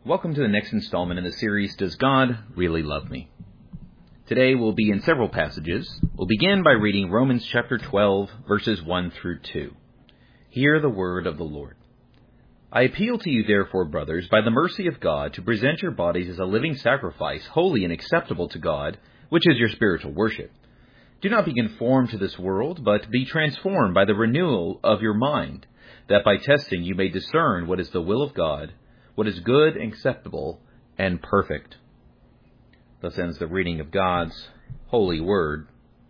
Welcome to the next installment in the series, Does God Really Love Me? Today we'll be in several passages. We'll begin by reading Romans chapter 12, verses 1 through 2. Hear the word of the Lord. I appeal to you, therefore, brothers, by the mercy of God, to present your bodies as a living sacrifice, holy and acceptable to God, which is your spiritual worship. Do not be conformed to this world, but be transformed by the renewal of your mind, that by testing you may discern what is the will of God, what is good, acceptable, and perfect. Thus ends the reading of God's holy word.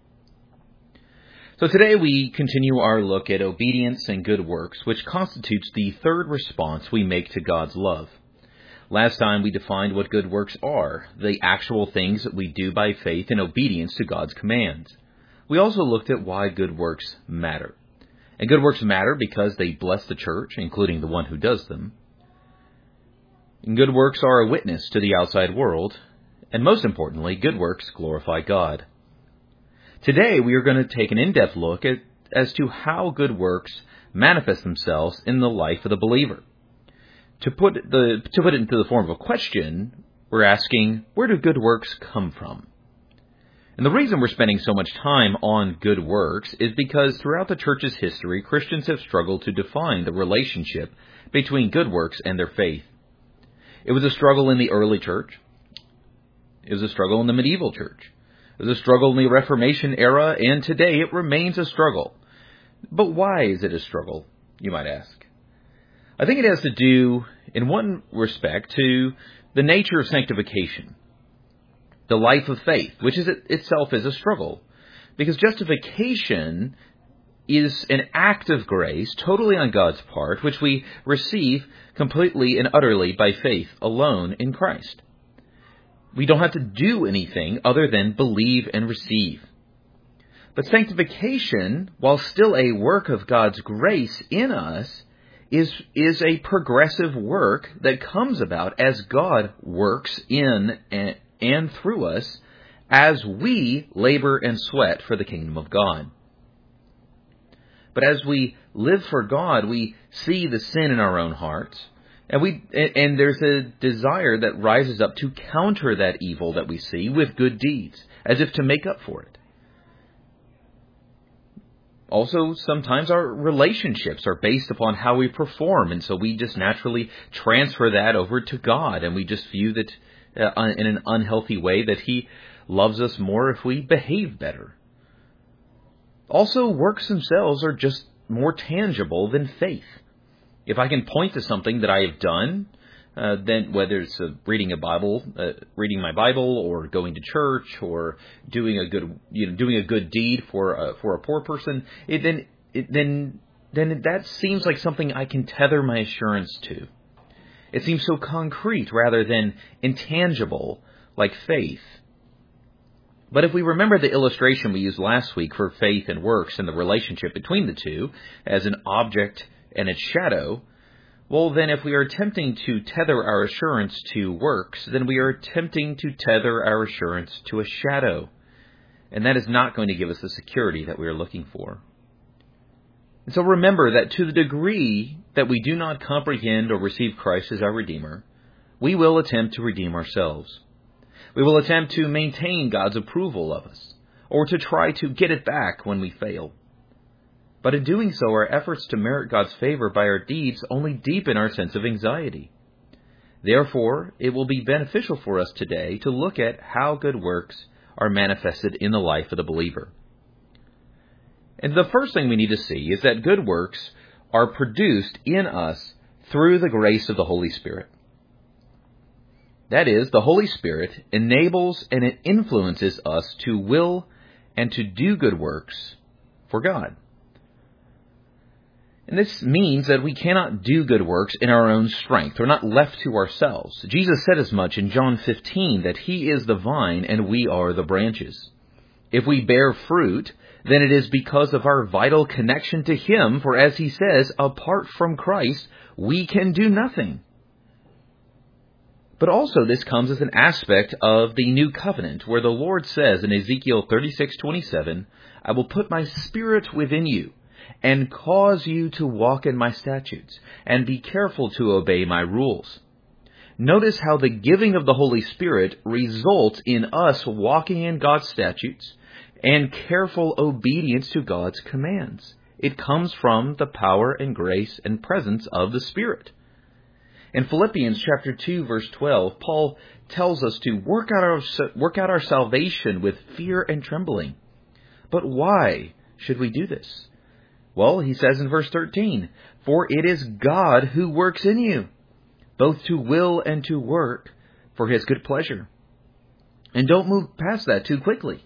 So today we continue our look at obedience and good works, which constitutes the third response we make to God's love. Last time we defined what good works are, the actual things that we do by faith in obedience to God's commands. We also looked at why good works matter. And good works matter because they bless the church, including the one who does them. And good works are a witness to the outside world, and most importantly, good works glorify God. Today we are going to take an in-depth look as to how good works manifest themselves in the life of the believer. To put it into the form of a question, we're asking, where do good works come from? And the reason we're spending so much time on good works is because throughout the church's history, Christians have struggled to define the relationship between good works and their faith. It was a struggle in the early church. It was a struggle in the medieval church. It was a struggle in the Reformation era, and today it remains a struggle. But why is it a struggle, you might ask? I think it has to do, in one respect, to the nature of sanctification, the life of faith, which itself is a struggle. Because justification is an act of grace, totally on God's part, which we receive completely and utterly by faith alone in Christ. We don't have to do anything other than believe and receive. But sanctification, while still a work of God's grace in us, is a progressive work that comes about as God works in and through us as we labor and sweat for the kingdom of God. But as we live for God, we see the sin in our own hearts, and there's a desire that rises up to counter that evil that we see with good deeds, as if to make up for it. Also, sometimes our relationships are based upon how we perform, and so we just naturally transfer that over to God, and we just view that in an unhealthy way that He loves us more if we behave better. Also, works themselves are just more tangible than faith. If I can point to something that I have done, then whether it's reading my Bible, or going to church, or doing a good deed for a poor person, then that seems like something I can tether my assurance to. It seems so concrete rather than intangible like faith. But if we remember the illustration we used last week for faith and works and the relationship between the two as an object and its shadow, well, then if we are attempting to tether our assurance to works, then we are attempting to tether our assurance to a shadow. And that is not going to give us the security that we are looking for. And so remember that to the degree that we do not comprehend or receive Christ as our Redeemer, we will attempt to redeem ourselves. We will attempt to maintain God's approval of us, or to try to get it back when we fail. But in doing so, our efforts to merit God's favor by our deeds only deepen our sense of anxiety. Therefore, it will be beneficial for us today to look at how good works are manifested in the life of the believer. And the first thing we need to see is that good works are produced in us through the grace of the Holy Spirit. That is, the Holy Spirit enables and it influences us to will and to do good works for God. And this means that we cannot do good works in our own strength. We're not left to ourselves. Jesus said as much in John 15 that He is the vine and we are the branches. If we bear fruit, then it is because of our vital connection to Him, for as He says, apart from Christ, we can do nothing. But also this comes as an aspect of the new covenant, where the Lord says in Ezekiel 36:27, I will put my spirit within you, and cause you to walk in my statutes, and be careful to obey my rules. Notice how the giving of the Holy Spirit results in us walking in God's statutes and careful obedience to God's commands. It comes from the power and grace and presence of the Spirit. In Philippians chapter 2, verse 12, Paul tells us to work out our salvation with fear and trembling. But why should we do this? Well, he says in verse 13, "For it is God who works in you, both to will and to work for His good pleasure." And don't move past that too quickly.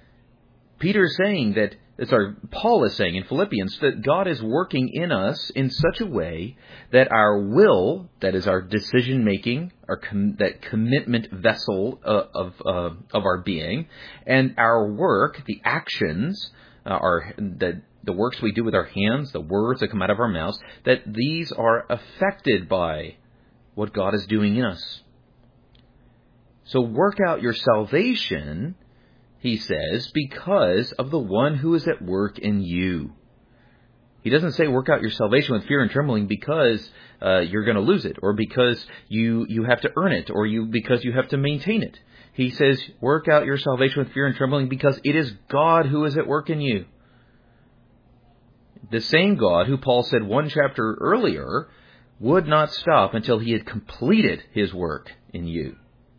Paul is saying in Philippians that God is working in us in such a way that our will, that is our decision making, that commitment vessel of our being, and our work, the actions, the works we do with our hands, the words that come out of our mouths, that these are affected by what God is doing in us. So work out your salvation, he says, because of the one who is at work in you. He doesn't say work out your salvation with fear and trembling because you're going to lose it, or because you have to earn it, or because you have to maintain it. He says work out your salvation with fear and trembling because it is God who is at work in you. The same God who Paul said one chapter earlier would not stop until He had completed His work in you.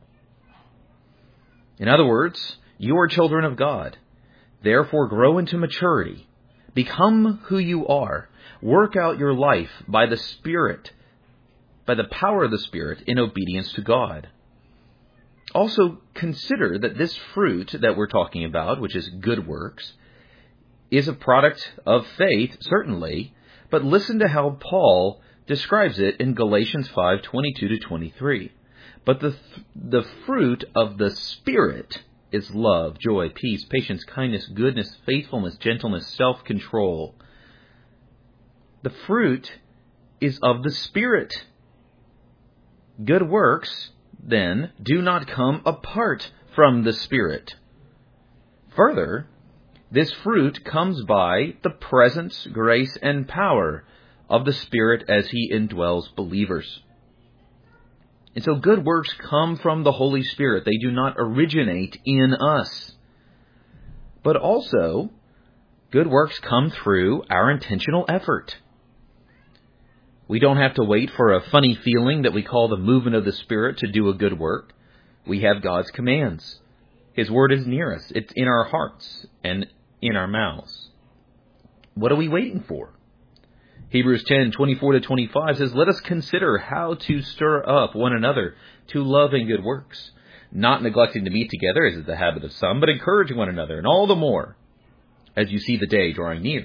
In other words, you are children of God. Therefore, grow into maturity. Become who you are. Work out your life by the Spirit, by the power of the Spirit, in obedience to God. Also, consider that this fruit that we're talking about, which is good works, is a product of faith, certainly, but listen to how Paul describes it in Galatians 5:22-23. But the fruit of the Spirit is love, joy, peace, patience, kindness, goodness, faithfulness, gentleness, self-control. The fruit is of the Spirit. Good works, then, do not come apart from the Spirit. Further, this fruit comes by the presence, grace, and power of the Spirit as He indwells believers. And so good works come from the Holy Spirit. They do not originate in us. But also, good works come through our intentional effort. We don't have to wait for a funny feeling that we call the movement of the Spirit to do a good work. We have God's commands. His Word is near us. It's in our hearts and in our mouths. What are we waiting for? Hebrews 10:24-25 says, "Let us consider how to stir up one another to love and good works, not neglecting to meet together as is the habit of some, but encouraging one another, and all the more as you see the day drawing near."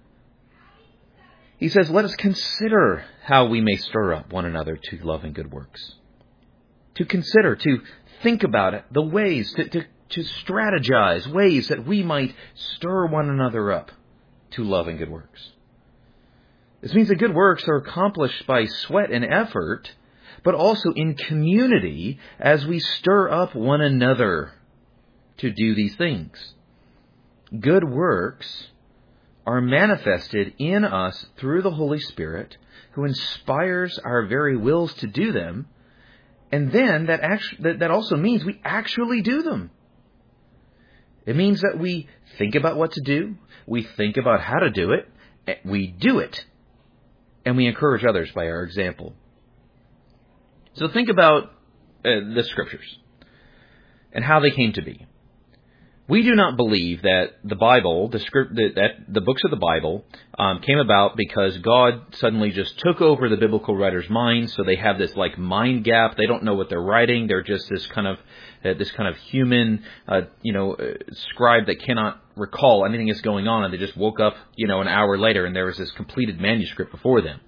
He says, let us consider how we may stir up one another to love and good works. To consider, to think about it, the ways, to strategize ways that we might stir one another up to love and good works. This means that good works are accomplished by sweat and effort, but also in community as we stir up one another to do these things. Good works are manifested in us through the Holy Spirit, who inspires our very wills to do them, and then that also means we actually do them. It means that we think about what to do, we think about how to do it, we do it, and we encourage others by our example. So think about the Scriptures and how they came to be. We do not believe that the Bible, that the books of the Bible, came about because God suddenly just took over the biblical writers' minds, so they have this like mind gap. They don't know what they're writing. They're just this kind of human, scribe that cannot recall anything that's going on, and they just woke up, an hour later, and there was this completed manuscript before them.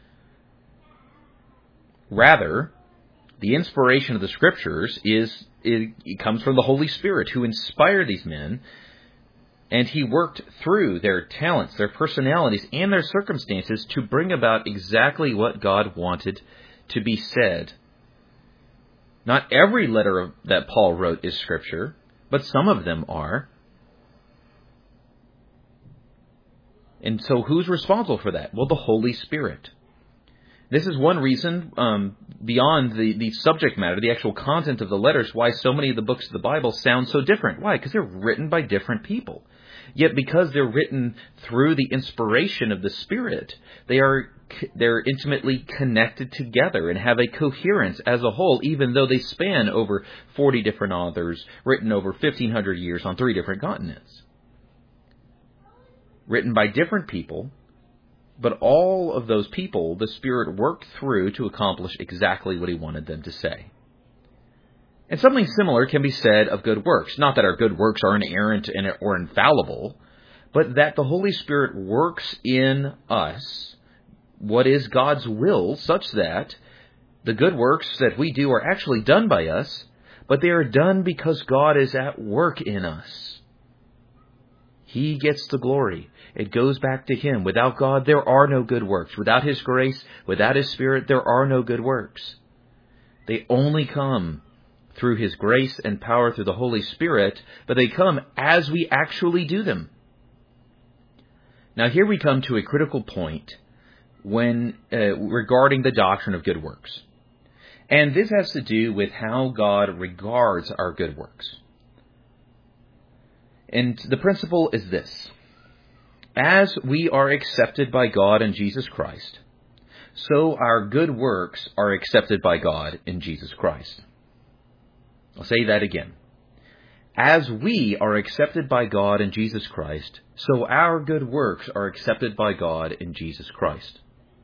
Rather, the inspiration of the Scriptures it comes from the Holy Spirit, who inspired these men, and He worked through their talents, their personalities, and their circumstances to bring about exactly what God wanted to be said. Not every letter that Paul wrote is Scripture, but some of them are. And so who's responsible for that? Well, the Holy Spirit. This is one reason, beyond the subject matter, the actual content of the letters, why so many of the books of the Bible sound so different. Why? Because they're written by different people. Yet because they're written through the inspiration of the Spirit, they're intimately connected together and have a coherence as a whole, even though they span over 40 different authors, written over 1,500 years on 3 different continents. Written by different people, but all of those people, the Spirit worked through to accomplish exactly what He wanted them to say. And something similar can be said of good works. Not that our good works are inerrant or infallible, but that the Holy Spirit works in us what is God's will, such that the good works that we do are actually done by us, but they are done because God is at work in us. He gets the glory. It goes back to Him. Without God, there are no good works. Without His grace, without His Spirit, there are no good works. They only come through His grace and power through the Holy Spirit, but they come as we actually do them. Now here we come to a critical point when regarding the doctrine of good works. And this has to do with how God regards our good works. And the principle is this: as we are accepted by God in Jesus Christ, so our good works are accepted by God in Jesus Christ. I'll say that again. As we are accepted by God in Jesus Christ, so our good works are accepted by God in Jesus Christ.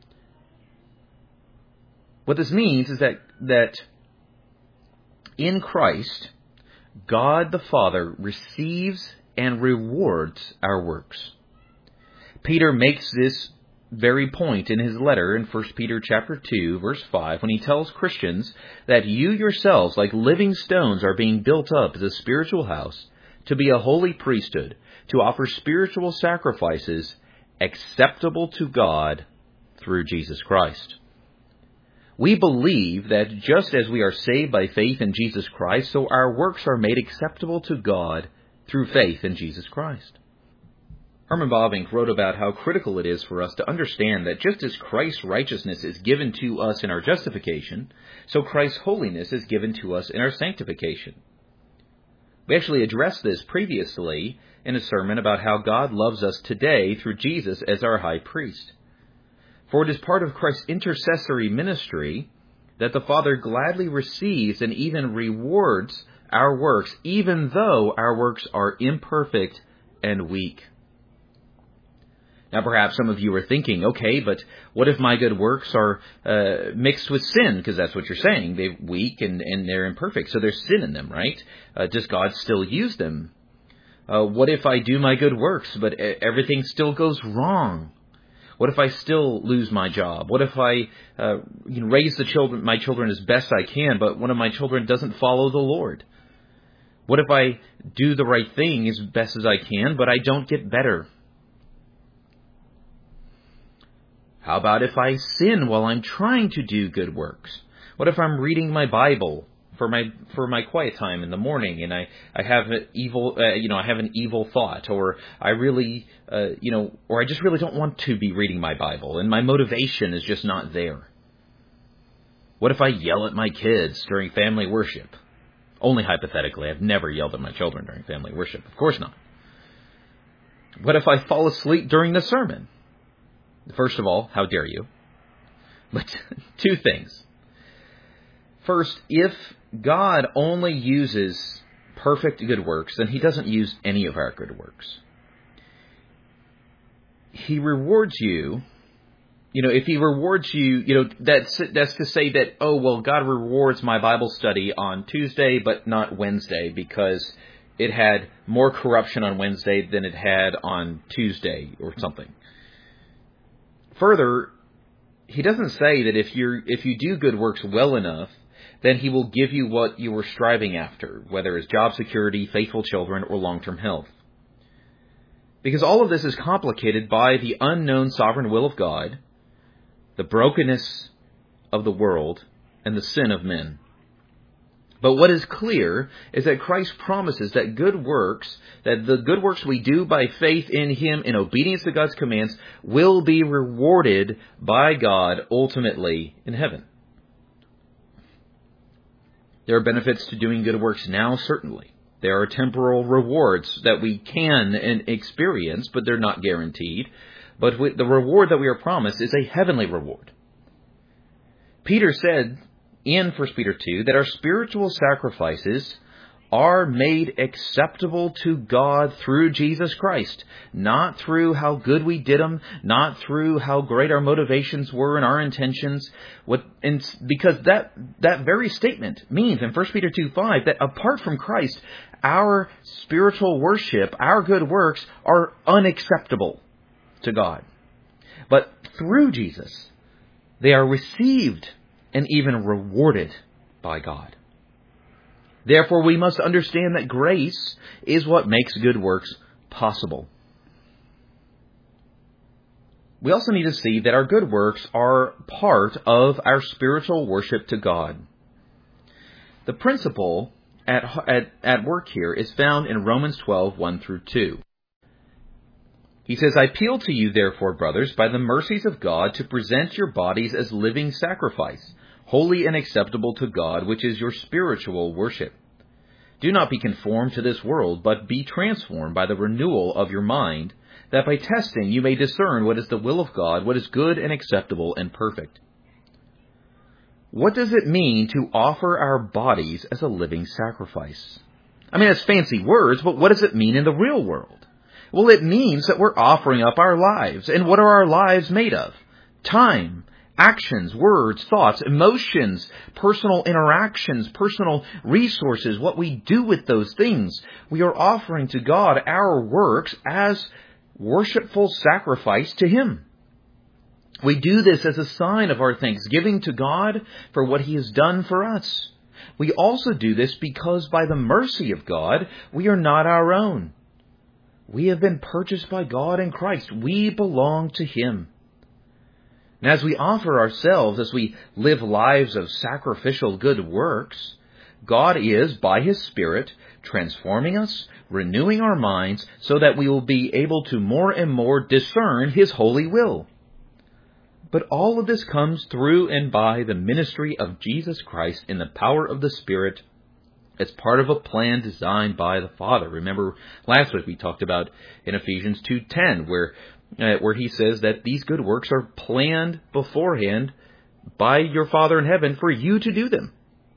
What this means is that in Christ, God the Father receives and rewards our works. Peter makes this very point in his letter in 1 Peter chapter 2, verse 5, when he tells Christians that you yourselves, like living stones, are being built up as a spiritual house, to be a holy priesthood, to offer spiritual sacrifices acceptable to God through Jesus Christ. We believe that just as we are saved by faith in Jesus Christ, so our works are made acceptable to God through faith in Jesus Christ. Herman Bavinck wrote about how critical it is for us to understand that just as Christ's righteousness is given to us in our justification, so Christ's holiness is given to us in our sanctification. We actually addressed this previously in a sermon about how God loves us today through Jesus as our high priest. For it is part of Christ's intercessory ministry that the Father gladly receives and even rewards our works, even though our works are imperfect and weak. Now, perhaps some of you are thinking, okay, but what if my good works are mixed with sin? Because that's what you're saying. They're weak and they're imperfect, so there's sin in them, right? Does God still use them? What if I do my good works, but everything still goes wrong? What if I still lose my job? What if I raise my children as best I can, but one of my children doesn't follow the Lord? What if I do the right thing as best as I can, but I don't get better? How about if I sin while I'm trying to do good works? What if I'm reading my Bible for my quiet time in the morning, and I have an evil thought, or I really or I just really don't want to be reading my Bible, and my motivation is just not there? What if I yell at my kids during family worship? Only hypothetically. I've never yelled at my children during family worship. Of course not. What if I fall asleep during the sermon? First of all, how dare you? But 2 things. First, if God only uses perfect good works, then He doesn't use any of our good works. He rewards you. If He rewards you, that's to say that, oh, well, God rewards my Bible study on Tuesday, but not Wednesday, because it had more corruption on Wednesday than it had on Tuesday or something. Further, He doesn't say that if you do good works well enough, then He will give you what you were striving after, whether it's job security, faithful children, or long-term health. Because all of this is complicated by the unknown sovereign will of God, the brokenness of the world, and the sin of men. But what is clear is that Christ promises that the good works we do by faith in Him, in obedience to God's commands, will be rewarded by God ultimately in heaven. There are benefits to doing good works now, certainly. There are temporal rewards that we can experience, but they're not guaranteed. But the reward that we are promised is a heavenly reward. Peter said in 1 Peter 2 that our spiritual sacrifices are made acceptable to God through Jesus Christ, not through how good we did them, not through how great our motivations were and our intentions. Because that very statement means in 1 Peter 2:5 that apart from Christ, our spiritual worship, our good works are unacceptable to God. But through Jesus, they are received and even rewarded by God. Therefore, we must understand that grace is what makes good works possible. We also need to see that our good works are part of our spiritual worship to God. The principle at work here is found in Romans 12:1-2. He says, I appeal to you, therefore, brothers, by the mercies of God, to present your bodies as living sacrifice, holy and acceptable to God, which is your spiritual worship. Do not be conformed to this world, but be transformed by the renewal of your mind, that by testing you may discern what is the will of God, what is good and acceptable and perfect. What does it mean to offer our bodies as a living sacrifice? I mean, it's fancy words, but what does it mean in the real world? Well, it means that we're offering up our lives. And what are our lives made of? Time, actions, words, thoughts, emotions, personal interactions, personal resources, what we do with those things. We are offering to God our works as worshipful sacrifice to Him. We do this as a sign of our thanksgiving to God for what He has done for us. We also do this because by the mercy of God, we are not our own. We have been purchased by God in Christ. We belong to Him. And as we offer ourselves, as we live lives of sacrificial good works, God is, by His Spirit, transforming us, renewing our minds, so that we will be able to more and more discern His holy will. But all of this comes through and by the ministry of Jesus Christ in the power of the Spirit, as part of a plan designed by the Father. Remember, last week we talked about in Ephesians 2:10, where he says that these good works are planned beforehand by your Father in heaven for you to do them.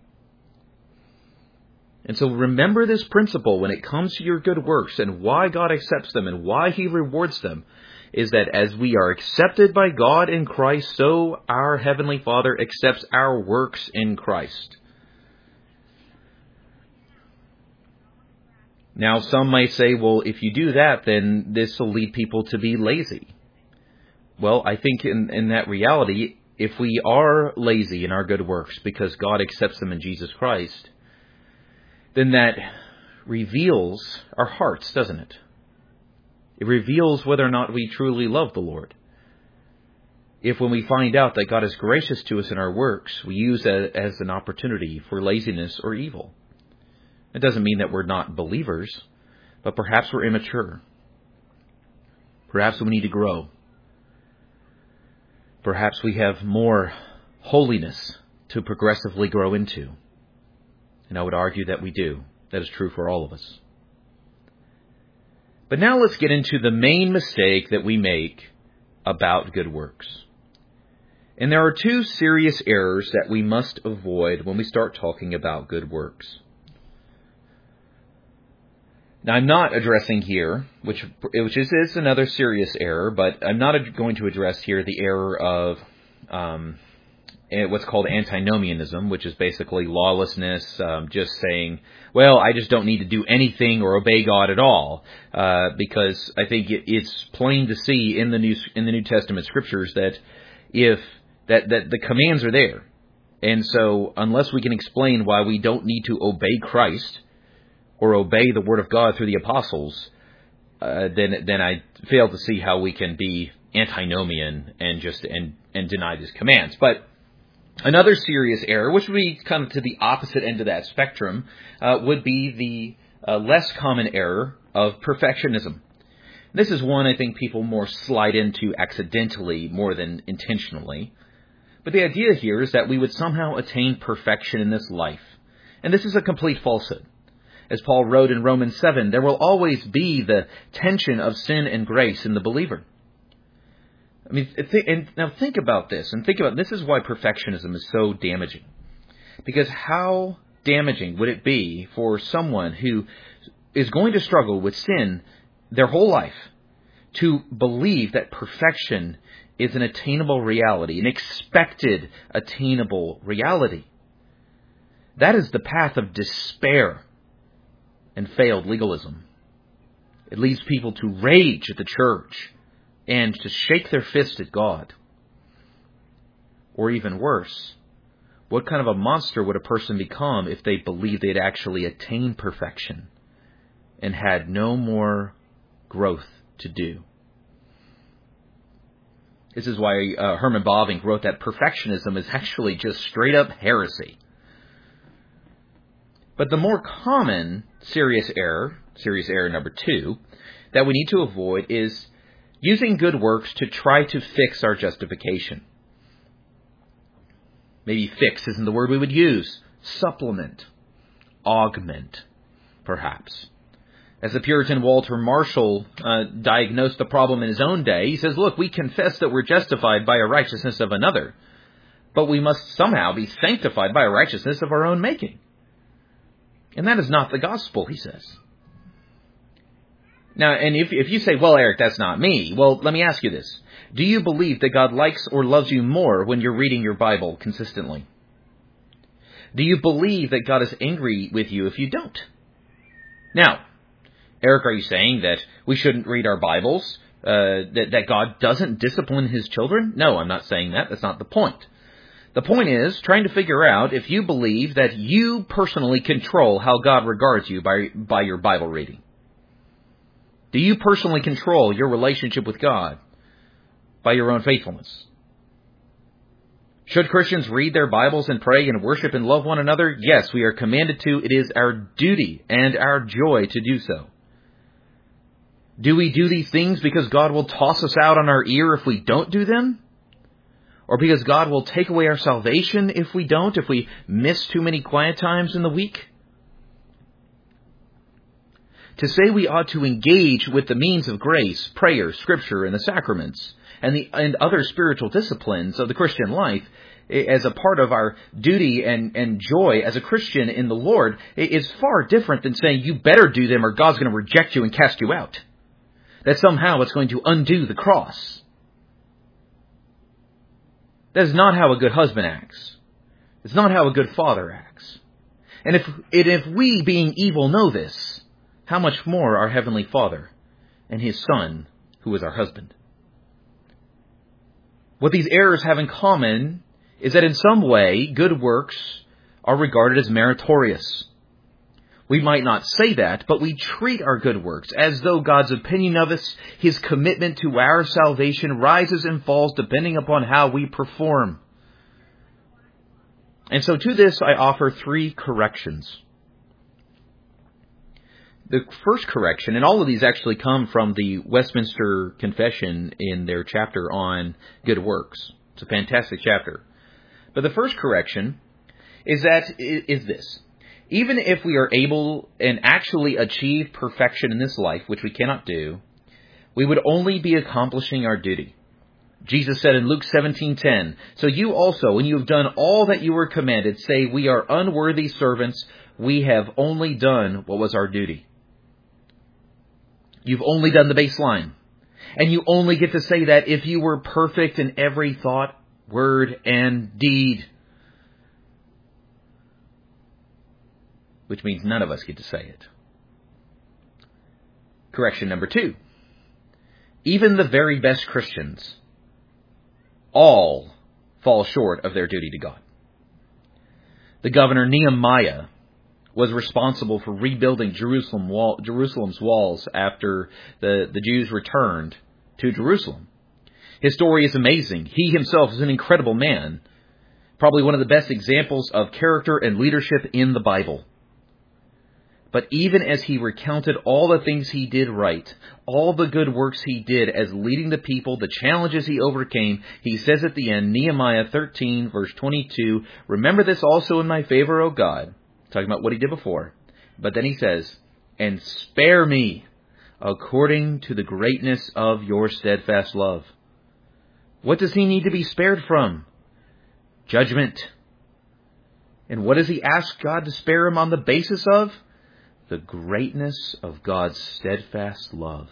And so remember this principle when it comes to your good works and why God accepts them and why He rewards them, is that as we are accepted by God in Christ, so our Heavenly Father accepts our works in Christ. Now, some might say, well, if you do that, then this will lead people to be lazy. Well, I think in that reality, if we are lazy in our good works because God accepts them in Jesus Christ, then that reveals our hearts, doesn't it? It reveals whether or not we truly love the Lord. If when we find out that God is gracious to us in our works, we use that as an opportunity for laziness or evil. It doesn't mean that we're not believers, but perhaps we're immature. Perhaps we need to grow. Perhaps we have more holiness to progressively grow into. And I would argue that we do. That is true for all of us. But now let's get into the main mistake that we make about good works. And there are two serious errors that we must avoid when we start talking about good works. Now, I'm not addressing here, which is another serious error, but I'm not going to address here the error of what's called antinomianism, which is basically lawlessness, just saying, well, I just don't need to do anything or obey God at all, because I think it's plain to see in the New Testament scriptures that that the commands are there, and so unless we can explain why we don't need to obey Christ or obey the Word of God through the apostles, then I fail to see how we can be antinomian and deny His commands. But Another serious error, which would be kind of to the opposite end of that spectrum, would be the less common error of perfectionism. This is one I think people more slide into accidentally more than intentionally. But the idea here is that we would somehow attain perfection in this life. And this is a complete falsehood. As Paul wrote in Romans 7, there will always be the tension of sin and grace in the believer. I mean, now think about this, and this is why perfectionism is so damaging. Because how damaging would it be for someone who is going to struggle with sin their whole life to believe that perfection is an attainable reality, an expected attainable reality? That is the path of despair and failed legalism. It leads people to rage at the church and to shake their fist at God. Or even worse, what kind of a monster would a person become if they believed they'd actually attained perfection and had no more growth to do? This is why Herman Bavinck wrote that perfectionism is actually just straight up heresy. But the more common serious error number 2, that we need to avoid is using good works to try to fix our justification. Maybe fix isn't the word we would use. Supplement. Augment, perhaps. As the Puritan Walter Marshall diagnosed the problem in his own day, he says, look, we confess that we're justified by a righteousness of another, but we must somehow be sanctified by a righteousness of our own making. And that is not the gospel, he says. Now, and if you say, well, Eric, that's not me. Well, let me ask you this. Do you believe that God likes or loves you more when you're reading your Bible consistently? Do you believe that God is angry with you if you don't? Now, Eric, are you saying that we shouldn't read our Bibles, that God doesn't discipline his children? No, I'm not saying that. That's not the point. The point is trying to figure out if you believe that you personally control how God regards you by your Bible reading. Do you personally control your relationship with God by your own faithfulness? Should Christians read their Bibles and pray and worship and love one another? Yes, we are commanded to. It is our duty and our joy to do so. Do we do these things because God will toss us out on our ear if we don't do them? Or because God will take away our salvation if we don't, if we miss too many quiet times in the week? To say we ought to engage with the means of grace, prayer, scripture, and the sacraments, and other spiritual disciplines of the Christian life as a part of our duty and joy as a Christian in the Lord is far different than saying you better do them or God's going to reject you and cast you out. That somehow it's going to undo the cross. That is not how a good husband acts. It's not how a good father acts. And if we, being evil, know this, how much more our Heavenly Father and His Son, who is our husband. What these errors have in common is that in some way, good works are regarded as meritorious. We might not say that, but we treat our good works as though God's opinion of us, His commitment to our salvation, rises and falls depending upon how we perform. And so to this, I offer 3 corrections. The first correction, and all of these actually come from the Westminster Confession in their chapter on good works. It's a fantastic chapter. But the first correction is this. Even if we are able and actually achieve perfection in this life, which we cannot do, we would only be accomplishing our duty. Jesus said in Luke 17:10, "So you also, when you have done all that you were commanded, say, 'We are unworthy servants. We have only done what was our duty.'" You've only done the baseline. And you only get to say that if you were perfect in every thought, word, and deed. Which means none of us get to say it. Correction number 2. Even the very best Christians all fall short of their duty to God. The governor Nehemiah was responsible for rebuilding Jerusalem's walls after the Jews returned to Jerusalem. His story is amazing. He himself is an incredible man. Probably one of the best examples of character and leadership in the Bible. But even as he recounted all the things he did right, all the good works he did as leading the people, the challenges he overcame, he says at the end, Nehemiah 13, verse 22, "Remember this also in my favor, O God." Talking about what he did before. But then he says, "And spare me according to the greatness of your steadfast love." What does he need to be spared from? Judgment. And what does he ask God to spare him on the basis of? The greatness of God's steadfast love.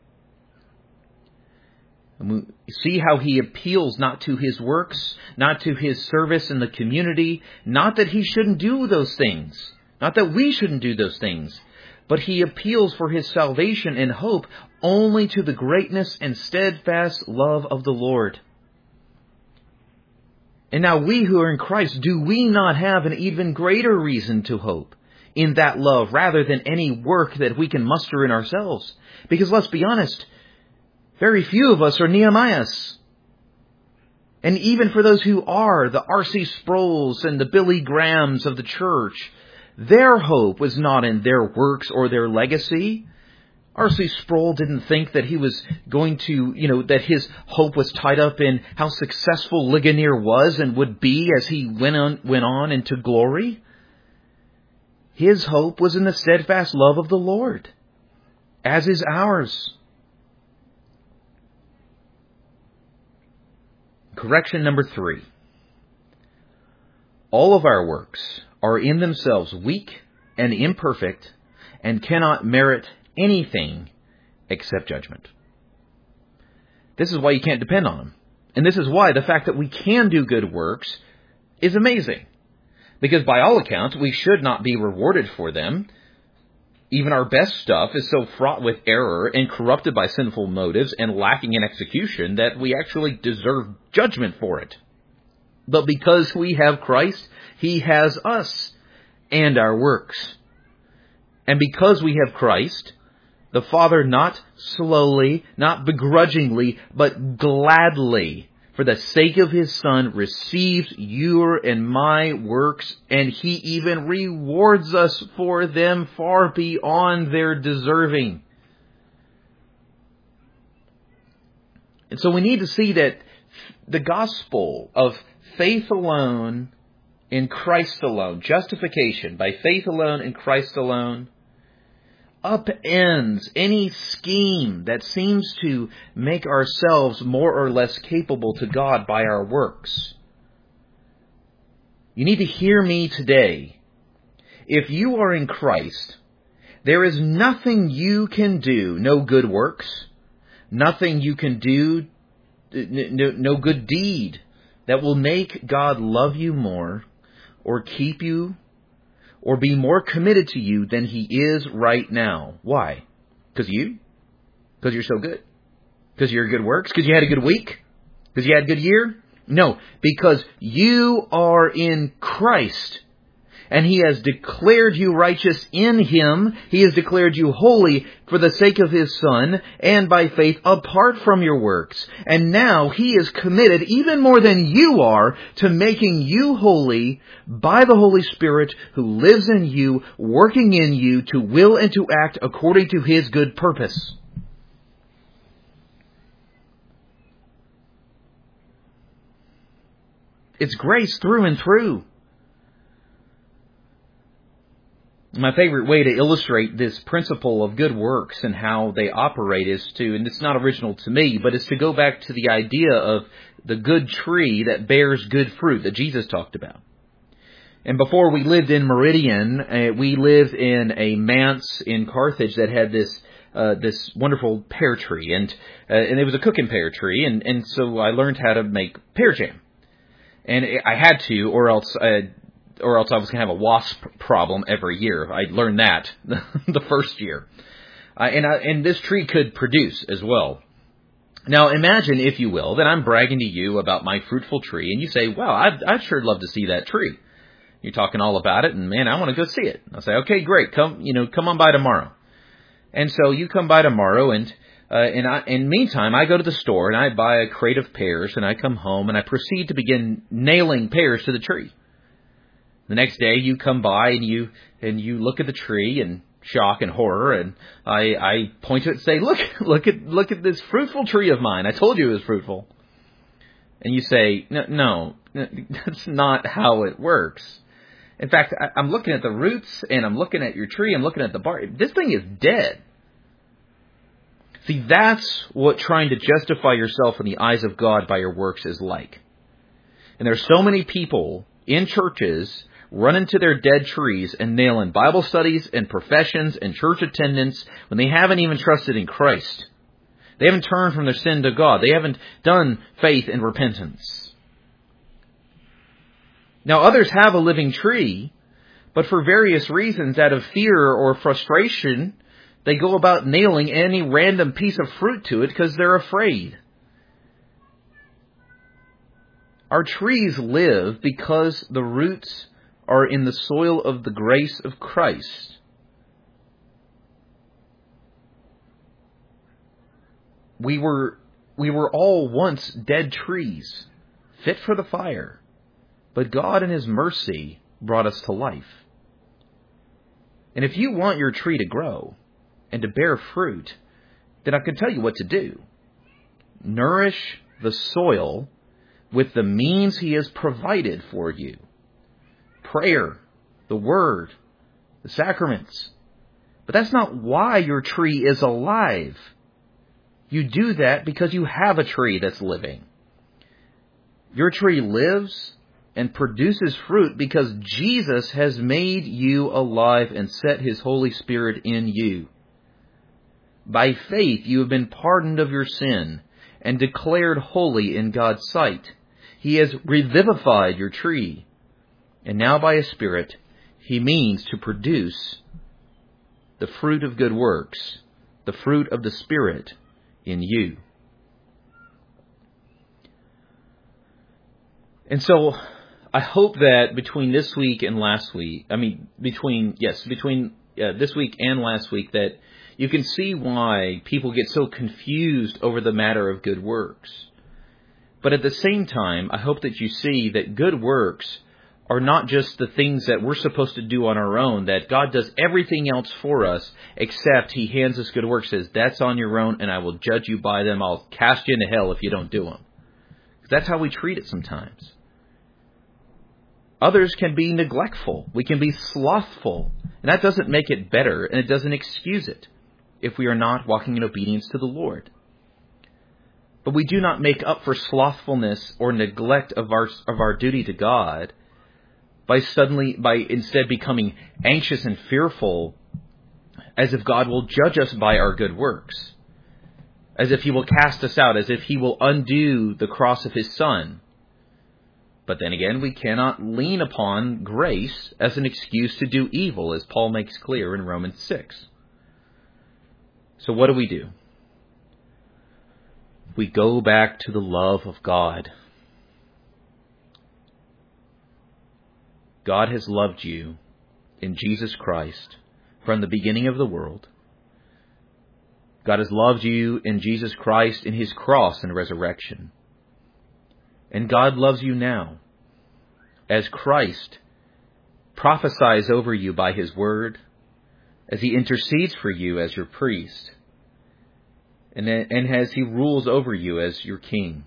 And we see how he appeals not to his works, not to his service in the community, not that he shouldn't do those things, not that we shouldn't do those things, but he appeals for his salvation and hope only to the greatness and steadfast love of the Lord. And now we who are in Christ, do we not have an even greater reason to hope in that love rather than any work that we can muster in ourselves? Because let's be honest, very few of us are Nehemiahs. And even for those who are, the R.C. Sproul's and the Billy Grahams of the church, their hope was not in their works or their legacy. R.C. Sproul didn't think that he was going to, that his hope was tied up in how successful Ligonier was and would be as he went on into glory. His hope was in the steadfast love of the Lord, as is ours. Correction number 3. All of our works are in themselves weak and imperfect and cannot merit anything except judgment. This is why you can't depend on them. And this is why the fact that we can do good works is amazing. Because by all accounts, we should not be rewarded for them. Even our best stuff is so fraught with error and corrupted by sinful motives and lacking in execution that we actually deserve judgment for it. But because we have Christ, He has us and our works. And because we have Christ, the Father not slowly, not begrudgingly, but gladly, for the sake of His Son, receives your and my works, and He even rewards us for them far beyond their deserving. And so we need to see that the gospel of faith alone in Christ alone, justification by faith alone in Christ alone, upends any scheme that seems to make ourselves more or less capable to God by our works. You need to hear me today. If you are in Christ, there is nothing you can do, no good works, nothing you can do, no good deed that will make God love you more or keep you or be more committed to you than He is right now. Why? Because you're so good? Because your good works? Because you had a good week? Because you had a good year? No, because you are in Christ. And He has declared you righteous in Him. He has declared you holy for the sake of His Son and by faith apart from your works. And now He is committed even more than you are to making you holy by the Holy Spirit who lives in you, working in you to will and to act according to His good purpose. It's grace through and through. My favorite way to illustrate this principle of good works and how they operate is to, and it's not original to me, but it's to go back to the idea of the good tree that bears good fruit that Jesus talked about. And before we lived in Meridian, we lived in a manse in Carthage that had this wonderful pear tree, and it was a cooking pear tree, and so I learned how to make pear jam. And I had to, or else I was going to have a wasp problem every year. I learned that the first year. And this tree could produce as well. Now imagine, if you will, that I'm bragging to you about my fruitful tree, and you say, well, I'd sure love to see that tree. You're talking all about it, and man, I want to go see it. I'll say, okay, great, come on by tomorrow. And so you come by tomorrow, and In meantime, I go to the store and I buy a crate of pears, and I come home and I proceed to begin nailing pears to the tree. The next day, you come by and you look at the tree in shock and horror, and I point to it and say, "Look at this fruitful tree of mine. I told you it was fruitful." And you say, "No, that's not how it works. In fact, I'm looking at the roots, and I'm looking at your tree. I'm looking at the bark. This thing is dead." See, that's what trying to justify yourself in the eyes of God by your works is like. And there's so many people in churches running to their dead trees and nailing Bible studies and professions and church attendance when they haven't even trusted in Christ. They haven't turned from their sin to God. They haven't done faith and repentance. Now, others have a living tree, but for various reasons, out of fear or frustration, they go about nailing any random piece of fruit to it because they're afraid. Our trees live because the roots are in the soil of the grace of Christ. We were all once dead trees, fit for the fire, but God in His mercy brought us to life. And if you want your tree to grow and to bear fruit, then I can tell you what to do. Nourish the soil with the means He has provided for you. Prayer, the Word, the sacraments. But that's not why your tree is alive. You do that because you have a tree that's living. Your tree lives and produces fruit because Jesus has made you alive and set His Holy Spirit in you. By faith you have been pardoned of your sin and declared holy in God's sight. He has revivified your tree. And now by His Spirit, He means to produce the fruit of good works, the fruit of the Spirit in you. And so, I hope that between this week and last week, between this week and last week, that you can see why people get so confused over the matter of good works. But at the same time, I hope that you see that good works are not just the things that we're supposed to do on our own, that God does everything else for us, except He hands us good works, says, "That's on your own, and I will judge you by them. I'll cast you into hell if you don't do them." That's how we treat it sometimes. Others can be neglectful. We can be slothful. And that doesn't make it better, and it doesn't excuse it if we are not walking in obedience to the Lord. But we do not make up for slothfulness or neglect of our duty to God by instead becoming anxious and fearful, as if God will judge us by our good works, as if He will cast us out, as if He will undo the cross of His Son. But then again, we cannot lean upon grace as an excuse to do evil, as Paul makes clear in Romans 6. So what do? We go back to the love of God. God has loved you in Jesus Christ from the beginning of the world. God has loved you in Jesus Christ in His cross and resurrection. And God loves you now, as Christ prophesies over you by His word, as He intercedes for you as your priest, and as He rules over you as your king.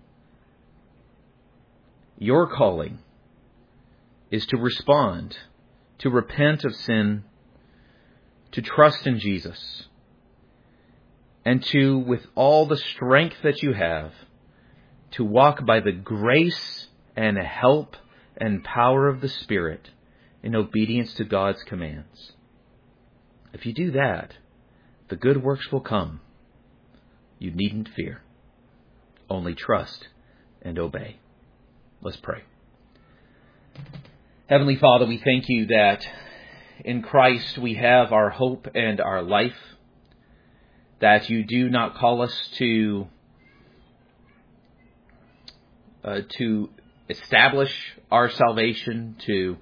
Your calling is to respond, to repent of sin, to trust in Jesus, and to, with all the strength that you have, to walk by the grace and help and power of the Spirit in obedience to God's commands. If you do that, the good works will come. You needn't fear. Only trust and obey. Let's pray. Heavenly Father, we thank You that in Christ we have our hope and our life, that You do not call us to establish our salvation, to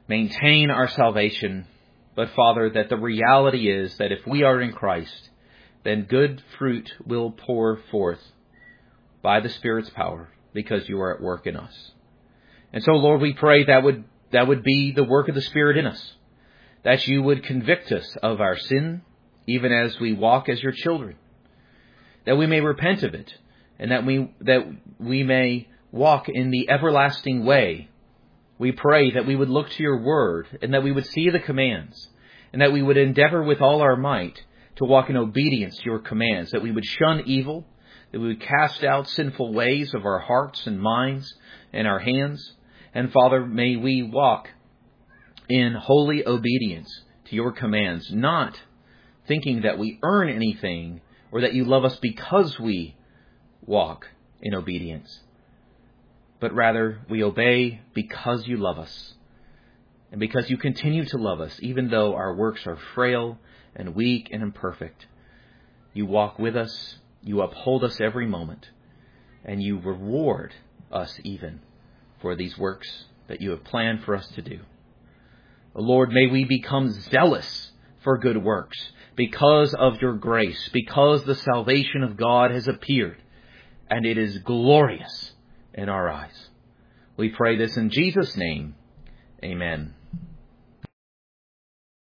maintain our salvation, but Father, that the reality is that if we are in Christ, then good fruit will pour forth by the Spirit's power, because you are at work in us. And so, Lord, we pray that would be the work of the Spirit in us, that you would convict us of our sin, even as we walk as your children, that we may repent of it, and that we may walk in the everlasting way. We pray that we would look to your word, and that we would see the commands, and that we would endeavor with all our might to walk in obedience to your commands, that we would shun evil, that we would cast out sinful ways of our hearts and minds and our hands. And Father, may we walk in holy obedience to your commands, not thinking that we earn anything or that you love us because we walk in obedience, but rather we obey because you love us and because you continue to love us, even though our works are frail and weak and imperfect. You walk with us, you uphold us every moment, and you reward us even for these works that you have planned for us to do. O Lord, may we become zealous for good works because of your grace, because the salvation of God has appeared, and it is glorious in our eyes. We pray this in Jesus' name. Amen.